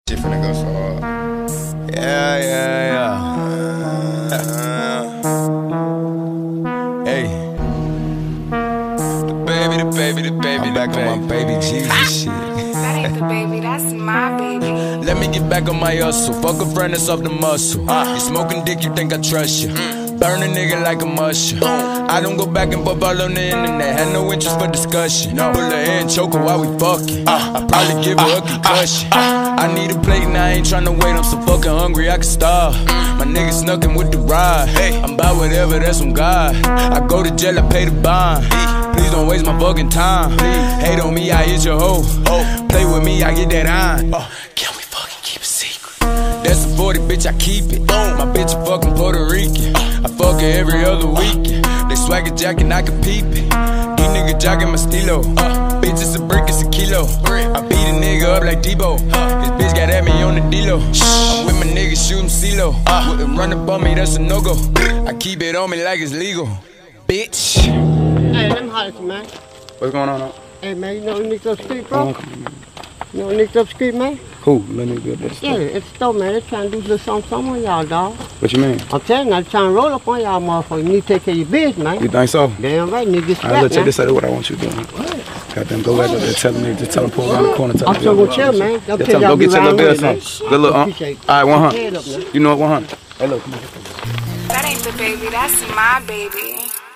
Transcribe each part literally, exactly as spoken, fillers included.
Shit finna go so hard. Yeah, yeah, yeah. Hey, The baby, the baby, the baby, I'm the back baby. on my baby Jesus shit. That ain't the baby, that's my baby. Let me get back on my hustle. Fuck a friend that's off the muscle. You smoking dick, you think I trust you. Burn a nigga like a musher. I don't go back and forth all on the internet. Had no interest for discussion. Pull her in, choke her while we fucking. I probably give her a concussion. I need a plate and I ain't tryna wait. I'm so fucking hungry, I can starve. My nigga snuckin' with the ride. I'm about whatever, that's on God. I go to jail, I pay the bond. Please don't waste my fucking time. Hate on me, I hit your hoe. Play with me, I get that iron. Can we fucking keep a secret? That's a forty, bitch, I keep it. My bitch a fucking Puerto Rican. I fuck her every other weekend. They swagger jackin', I can peep it. These niggas jogging my stilo. Bitch, it's a brick, it's a kilo. I beat a nigga up like Debo. This bitch got at me on the D-Lo. I'm with my niggas shootin' CeeLo. Wouldn't run up on me, that's a no-go. I keep it on me like it's legal. Bitch. Hey, let me holler at you, man. What's going on? Hey, man, you know who nicked up the street, bro? You know who nicked up the street, man? Who? Let me get this. Yeah, it's the store, man. They trying to do a little something, something on y'all, dog. What you mean? I'm telling you, they trying to roll up on y'all, motherfucker. You need to take care of your business, man. You think so? Damn right, nigga, get Alright, strapped, look, check man. this out. What I want you doing. Goddamn, go back up there, tell them, just tell them, pull around the corner. Tell I'm them, still go gonna chill, man. They'll Yeah, tell tell them, y'all go be get your little around bill or with it, man. something. Good look, huh? Appreciate it. Alright, one Head hundred. up, man. You know what, one hundred. Hey, look, come on. That ain't the baby, that's my baby.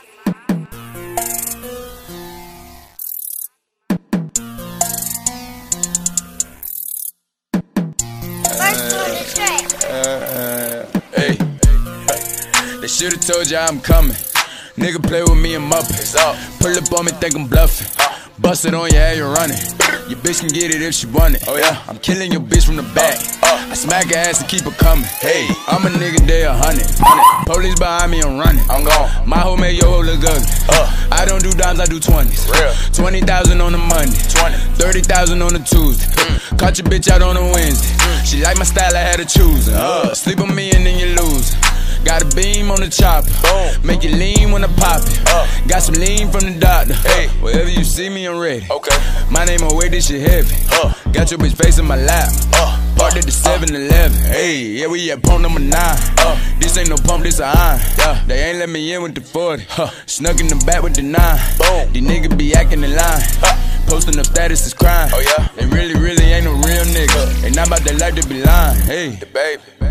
Hey, they should've told ya I'm coming. Nigga play with me and Muppets. Pull up on me, think I'm bluffing. Bust it on your head, you're running. Your bitch can get it if she want it. Oh yeah, I'm killing your bitch from the back. I smack her ass and keep her coming. Hey, I'm a nigga, they a hundred. Police behind me, I'm running. I'm gone. My hoe made your hoe look ugly. I don't do dimes, I do twenties. Twenty thousand on the Monday. Thirty thousand on the Tuesday. Caught your bitch out on a Wednesday. She like my style, I had to choose. Uh, sleep on me and then you lose. Got a beam on the chopper. Make it lean when I pop it. Got some lean from the doctor. Hey, wherever you see me, I'm ready. Okay. My name on way, this shit heavy. Got your bitch face in my lap. Parked at the seven eleven. Hey, yeah, we at pump number nine. This ain't no pump, this a iron. They ain't let me in with the forty. Snuck in the back with the nine. These niggas be acting in line. Posting up status is crime. Oh yeah. They really, really ain't no real nigga. Ain't not about that life to be lying. Hey, the baby.